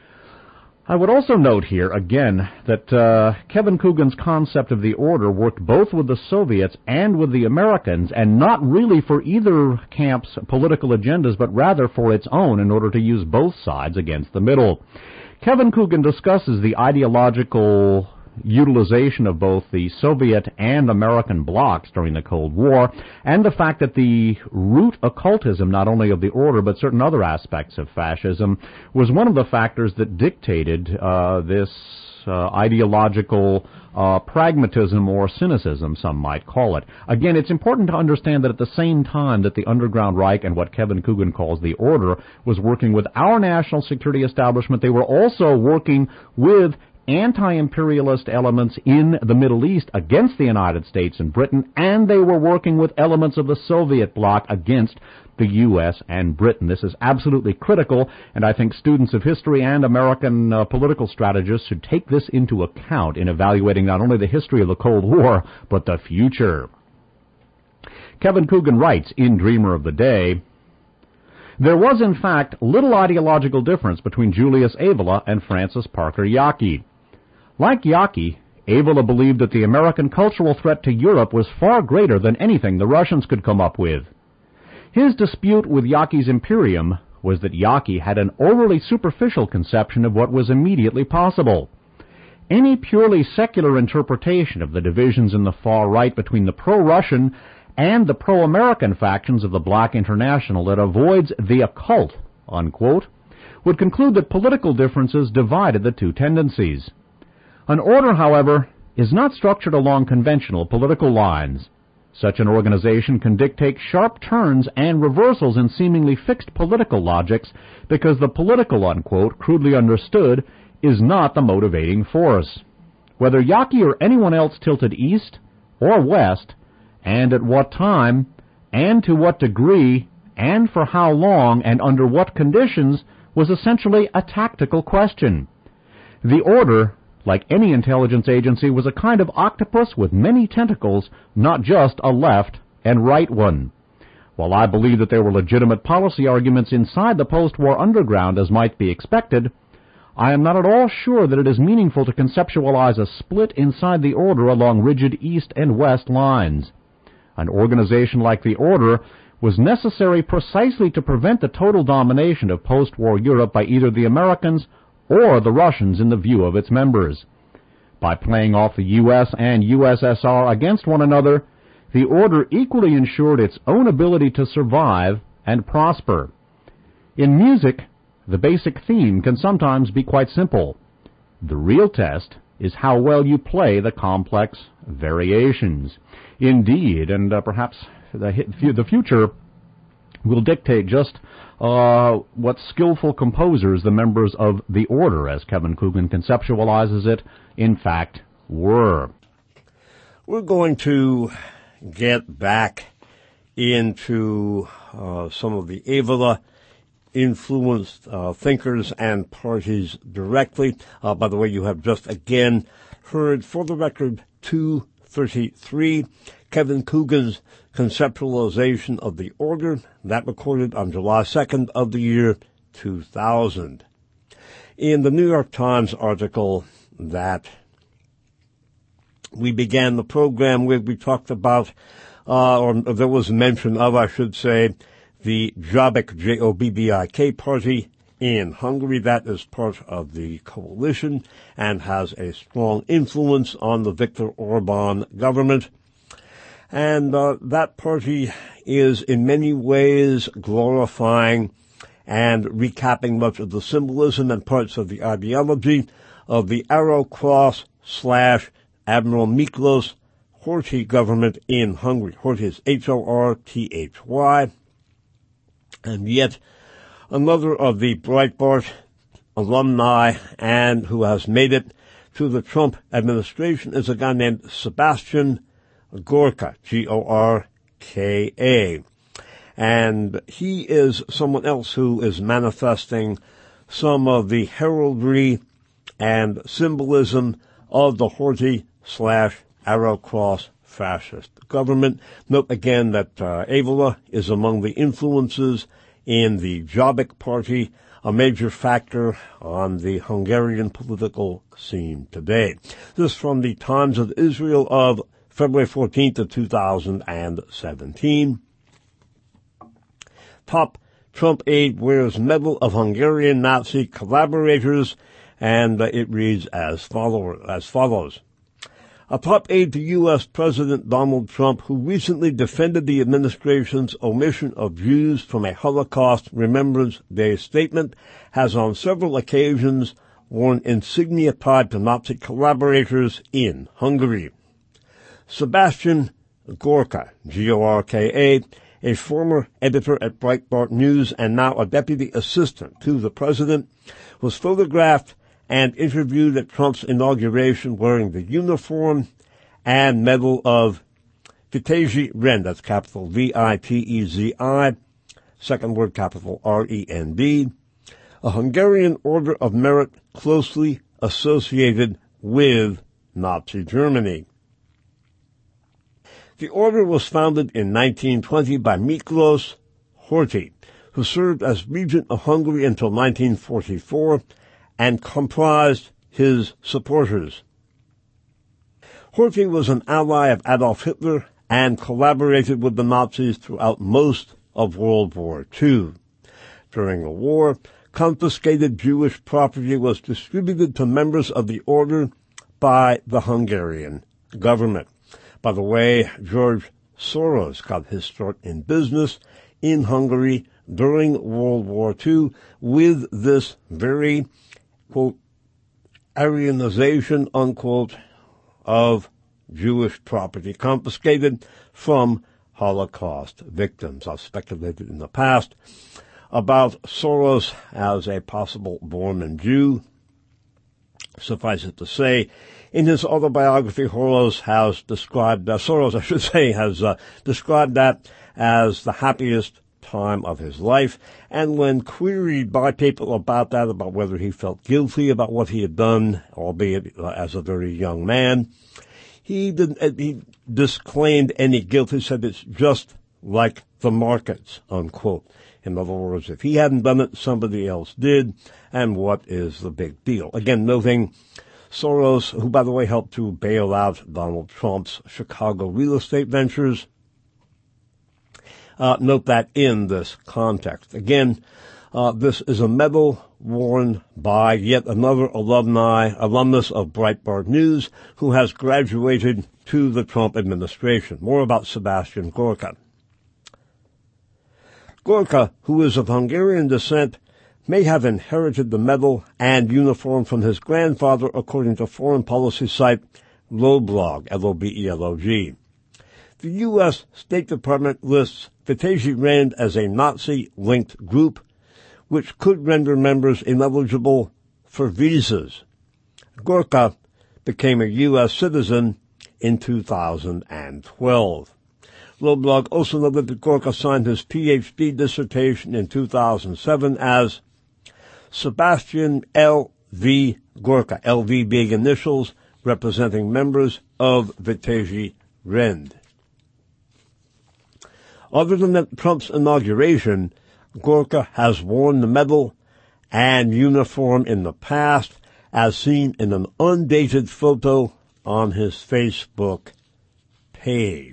I would also note here, again, that Kevin Coogan's concept of the order worked both with the Soviets and with the Americans, and not really for either camp's political agendas, but rather for its own in order to use both sides against the middle. Kevin Coogan discusses the ideological utilization of both the Soviet and American blocs during the Cold War, and the fact that the root occultism, not only of the order, but certain other aspects of fascism, was one of the factors that dictated this ideological pragmatism or cynicism, some might call it. Again, it's important to understand that at the same time that the Underground Reich and what Kevin Coogan calls the order was working with our national security establishment, they were also working with anti-imperialist elements in the Middle East against the United States and Britain, and they were working with elements of the Soviet bloc against the U.S. and Britain. This is absolutely critical, and I think students of history and American political strategists should take this into account in evaluating not only the history of the Cold War, but the future. Kevin Coogan writes in Dreamer of the Day, there was, in fact, little ideological difference between Julius Evola and Francis Parker Yockey. Like Yockey, Evola believed that the American cultural threat to Europe was far greater than anything the Russians could come up with. His dispute with Yockey's Imperium was that Yockey had an overly superficial conception of what was immediately possible. Any purely secular interpretation of the divisions in the far right between the pro-Russian and the pro-American factions of the Black International that avoids the occult, unquote, would conclude that political differences divided the two tendencies. An order, however, is not structured along conventional political lines. Such an organization can dictate sharp turns and reversals in seemingly fixed political logics because the political, unquote, crudely understood, is not the motivating force. Whether Yockey or anyone else tilted east or west, and at what time, and to what degree, and for how long, and under what conditions, was essentially a tactical question. The order, like any intelligence agency, was a kind of octopus with many tentacles, not just a left and right one. While I believe that there were legitimate policy arguments inside the post-war underground, as might be expected, I am not at all sure that it is meaningful to conceptualize a split inside the order along rigid east and west lines. An organization like the Order was necessary precisely to prevent the total domination of post-war Europe by either the Americans or the Russians in the view of its members. By playing off the U.S. and USSR against one another, the Order equally ensured its own ability to survive and prosper. In music, the basic theme can sometimes be quite simple. The real test is how well you play the complex variations. Indeed, and perhaps the future will dictate just what skillful composers the members of the Order, as Kevin Coogan conceptualizes it, in fact were. We're going to get back into some of the Evola influenced thinkers and parties directly. By the way, you have just again heard, for the record, 233, Kevin Coogan's conceptualization of the Order, that recorded on July 2nd of the year 2000. In the New York Times article that we began the program with, we talked about, or there was mention of, I should say, the Jobbik, J-O-B-B-I-K party in Hungary. That is part of the coalition and has a strong influence on the Viktor Orban government. And that party is in many ways glorifying and recapping much of the symbolism and parts of the ideology of the Arrow Cross / Admiral Miklos Horthy government in Hungary. Horthy is H-O-R-T-H-Y. And yet another of the Breitbart alumni and who has made it to the Trump administration is a guy named Sebastian Gorka, G-O-R-K-A. And he is someone else who is manifesting some of the heraldry and symbolism of the Horthy / Arrow Cross fascist government. Note again that Evola is among the influences in the Jobbik party, a major factor on the Hungarian political scene today. This is from the Times of Israel of February 14th of 2017. Top Trump aide wears medal of Hungarian Nazi collaborators, and it reads as follows. A top aide to U.S. President Donald Trump, who recently defended the administration's omission of Jews from a Holocaust Remembrance Day statement, has on several occasions worn insignia tied to Nazi collaborators in Hungary. Sebastian Gorka, G-O-R-K-A, a former editor at Breitbart News and now a deputy assistant to the president, was photographed and interviewed at Trump's inauguration wearing the uniform and medal of Vitezi Rend, that's capital V-I-T-E-Z-I, second word capital R-E-N-D, a Hungarian Order of Merit closely associated with Nazi Germany. The order was founded in 1920 by Miklos Horthy, who served as regent of Hungary until 1944 and comprised his supporters. Horthy was an ally of Adolf Hitler and collaborated with the Nazis throughout most of World War II. During the war, confiscated Jewish property was distributed to members of the order by the Hungarian government. By the way, George Soros got his start in business in Hungary during World War II with this very, quote, Aryanization, unquote, of Jewish property confiscated from Holocaust victims. I've speculated in the past about Soros as a possible Bormann Jew. Suffice it to say, in his autobiography, Soros has described that as the happiest time of his life, and when queried by people about that, about whether he felt guilty about what he had done, albeit as a very young man, he disclaimed any guilt. He said it's just like the markets, unquote. In other words, if he hadn't done it, somebody else did, and what is the big deal? Again, noting Soros, who, by the way, helped to bail out Donald Trump's Chicago real estate ventures. Note that in this context. Again, this is a medal worn by yet another alumnus of Breitbart News, who has graduated to the Trump administration. More about Sebastian Gorka. Gorka, who is of Hungarian descent, may have inherited the medal and uniform from his grandfather, according to foreign policy site Loblog, L-O-B-E-L-O-G. The U.S. State Department lists Vitezi Rend as a Nazi-linked group, which could render members ineligible for visas. Gorka became a U.S. citizen in 2012. Loblog also noted that Gorka signed his Ph.D. dissertation in 2007 as Sebastian L.V. Gorka, L.V. being initials representing members of Vitezi Rend. Other than Trump's inauguration, Gorka has worn the medal and uniform in the past, as seen in an undated photo on his Facebook page.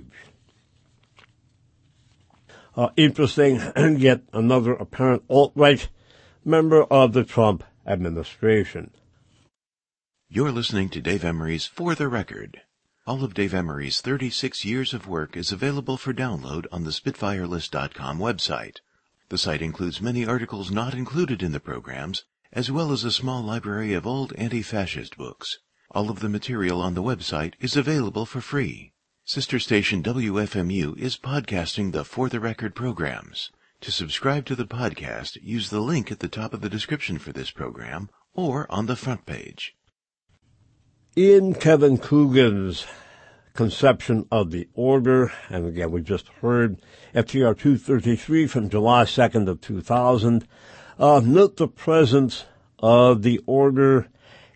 Interesting, and yet another apparent alt-right member of the Trump administration. You're listening to Dave Emery's For the Record. All of Dave Emery's 36 years of work is available for download on the SpitfireList.com website. The site includes many articles not included in the programs, as well as a small library of old anti-fascist books. All of the material on the website is available for free. Sister station WFMU is podcasting the For the Record programs. To subscribe to the podcast, use the link at the top of the description for this program or on the front page. In Kevin Coogan's conception of the order, and again we just heard FTR 233 from July 2nd of 2000, note the presence of the order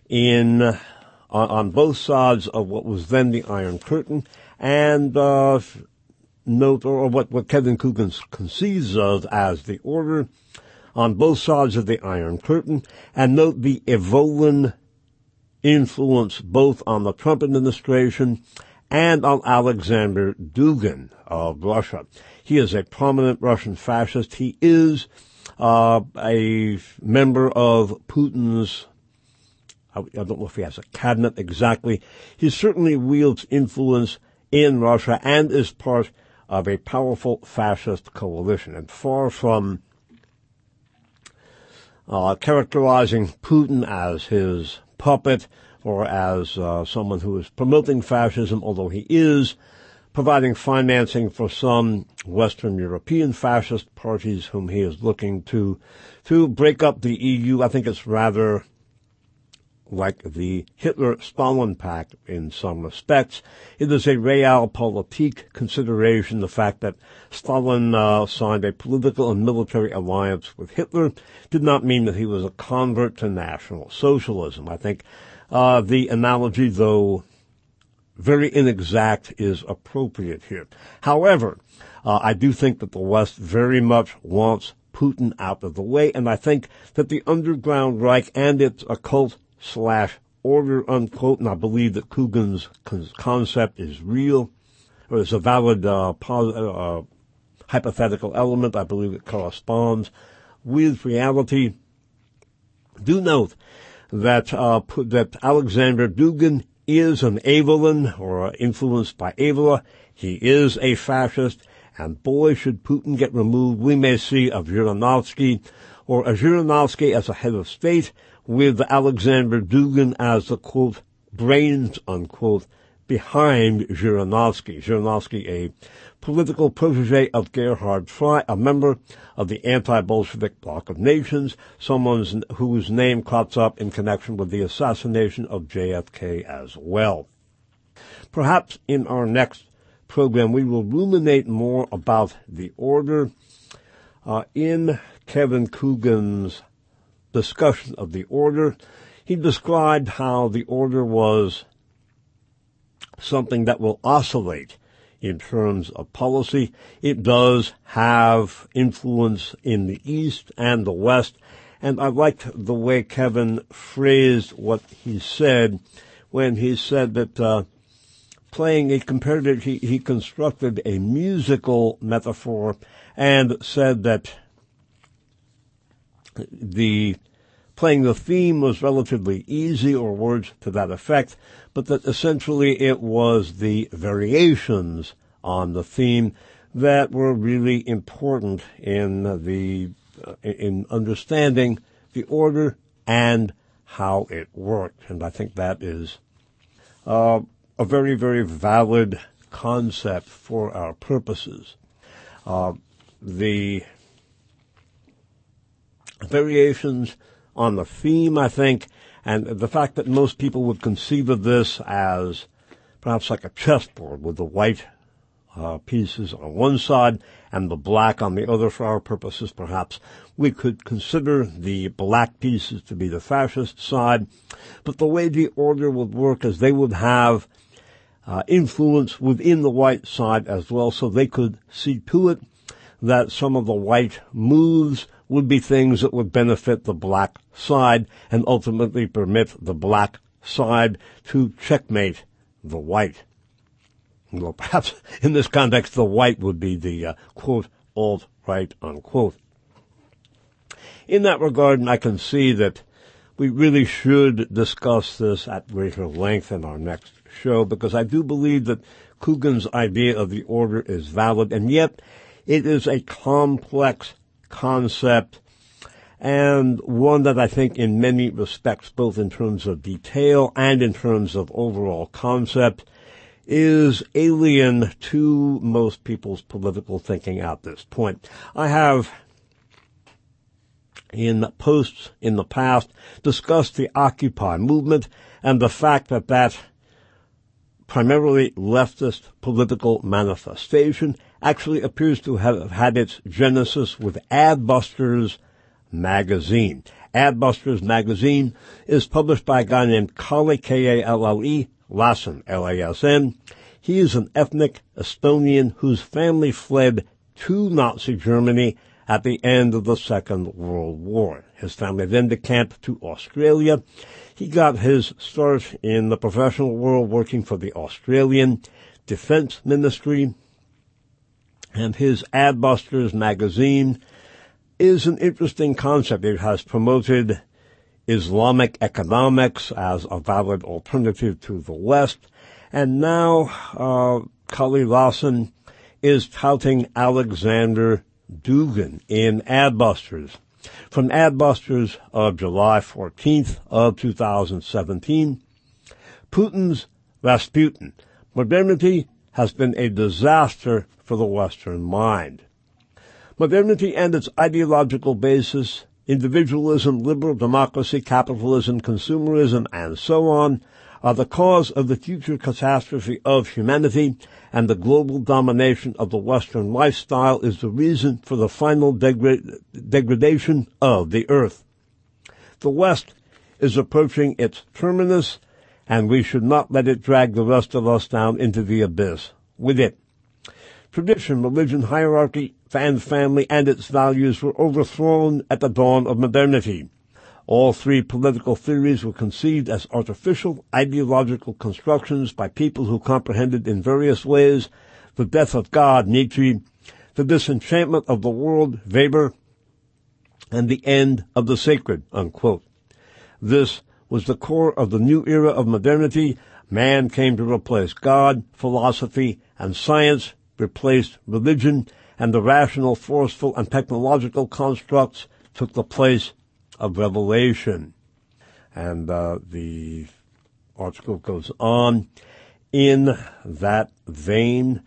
on both sides of what was then the Iron Curtain, and note or what Kevin Coogan conceives of as the order on both sides of the Iron Curtain, and note the Evolin influence both on the Trump administration and on Alexander Dugin of Russia. He is a prominent Russian fascist. He is a member of Putin's, I don't know if he has a cabinet exactly. He certainly wields influence in Russia and is part of a powerful fascist coalition. And far from characterizing Putin as his puppet or as someone who is promoting fascism, although he is providing financing for some Western European fascist parties whom he is looking to break up the EU. I think it's rather like the Hitler-Stalin Pact in some respects. It is a realpolitik consideration. The fact that Stalin signed a political and military alliance with Hitler did not mean that he was a convert to National Socialism. I think the analogy, though very inexact, is appropriate here. However, I do think that the West very much wants Putin out of the way, and I think that the Underground Reich and its occult/order, unquote, and I believe that Coogan's concept is real, or is a valid hypothetical element. I believe it corresponds with reality. Do note that that Alexander Dugin is an Evelyn, or influenced by Evola. He is a fascist, and boy, should Putin get removed, we may see a Zhirinovsky, or a Zhirinovsky as a head of state, with Alexander Dugin as the, quote, brains, unquote, behind Zhirinovsky. Zhirinovsky, a political protege of Gerhard Frey, a member of the anti-Bolshevik Bloc of Nations, someone whose name crops up in connection with the assassination of JFK as well. Perhaps in our next program we will ruminate more about the order. In Kevin Coogan's discussion of the order, he described how the order was something that will oscillate in terms of policy. It does have influence in the East and the West, and I liked the way Kevin phrased what he said when he said that he constructed a musical metaphor and said that playing the theme was relatively easy, or words to that effect, but that essentially it was the variations on the theme that were really important in understanding the order and how it worked. And I think that is a very, very valid concept for our purposes. The variations on the theme, I think, and the fact that most people would conceive of this as perhaps like a chessboard with the white pieces on one side and the black on the other. For our purposes, perhaps we could consider the black pieces to be the fascist side. But the way the order would work is they would have influence within the white side as well, so they could see to it that some of the white moves would be things that would benefit the black side and ultimately permit the black side to checkmate the white. Well, perhaps in this context, the white would be the, quote, alt-right, unquote. In that regard, I can see that we really should discuss this at greater length in our next show, because I do believe that Coogan's idea of the order is valid, and yet it is a complex concept, and one that I think in many respects, both in terms of detail and in terms of overall concept, is alien to most people's political thinking at this point. I have, in posts in the past, discussed the Occupy movement and the fact that that primarily leftist political manifestation actually appears to have had its genesis with Adbusters magazine. Adbusters magazine is published by a guy named Kalle, K-A-L-L-E, Lassen, L-A-S-N. He is an ethnic Estonian whose family fled to Nazi Germany at the end of the Second World War. His family then decamped to Australia. He got his start in the professional world working for the Australian Defense Ministry, and his Adbusters magazine is an interesting concept. It has promoted Islamic economics as a valid alternative to the West, and now Kalle Lassen is touting Alexander Dugin in Adbusters. From Adbusters of July 14th of 2017, Putin's Rasputin. Modernity has been a disaster for the Western mind. Modernity and its ideological basis individualism, liberal democracy, capitalism, consumerism, and so on, are the cause of the future catastrophe of humanity, and the global domination of the Western lifestyle is the reason for the final degradation of the earth. The West is approaching its terminus, and we should not let it drag the rest of us down into the abyss with it. Tradition, religion, hierarchy, and family and its values were overthrown at the dawn of modernity. All three political theories were conceived as artificial ideological constructions by people who comprehended in various ways the death of God, Nietzsche, the disenchantment of the world, Weber, and the end of the sacred, unquote. This was the core of the new era of modernity. Man came to replace God, philosophy, and science replaced religion, and the rational, forceful, and technological constructs took the place of revelation. And the article goes on in that vein.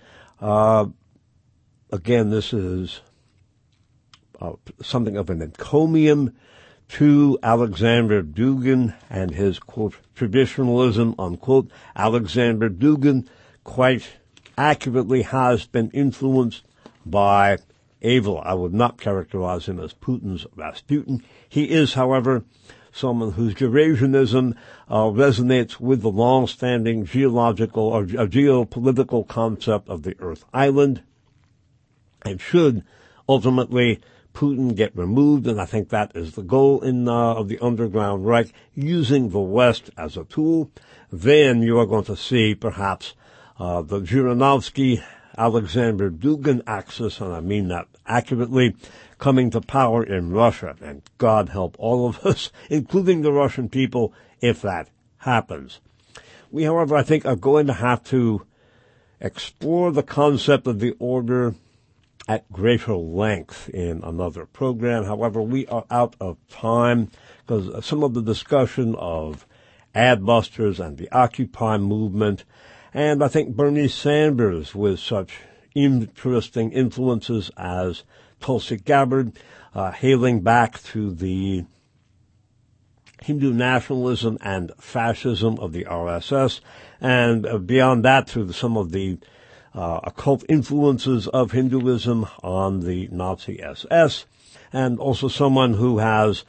Again, this is something of an encomium to Alexander Dugin and his, quote, traditionalism, unquote. Alexander Dugin quite accurately has been influenced by Avila. I would not characterize him as Putin's Rasputin. He is, however, someone whose Eurasianism resonates with the long-standing geological or geopolitical concept of the Earth Island, and should ultimately Putin get removed, and I think that is the goal of the Underground Reich, using the West as a tool, then you are going to see perhaps the Zhirinovsky Alexander Dugin axis, and I mean that accurately, coming to power in Russia. And God help all of us, including the Russian people, if that happens. We, however, I think are going to have to explore the concept of the order at greater length in another program. However, we are out of time because some of the discussion of Adbusters and the Occupy movement, and I think Bernie Sanders with such interesting influences as Tulsi Gabbard, hailing back to the Hindu nationalism and fascism of the RSS, and beyond that to some of the occult influences of Hinduism on the Nazi SS, and also someone who has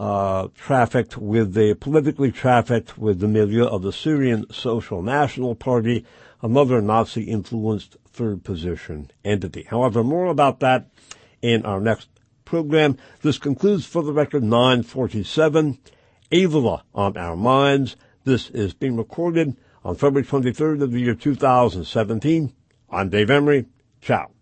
politically trafficked with the milieu of the Syrian Social National Party, another Nazi-influenced third position entity. However, more about that in our next program. This concludes For the Record 947, Avila on Our Minds. This is being recorded on February 23rd of the year 2017. I'm Dave Emery. Ciao.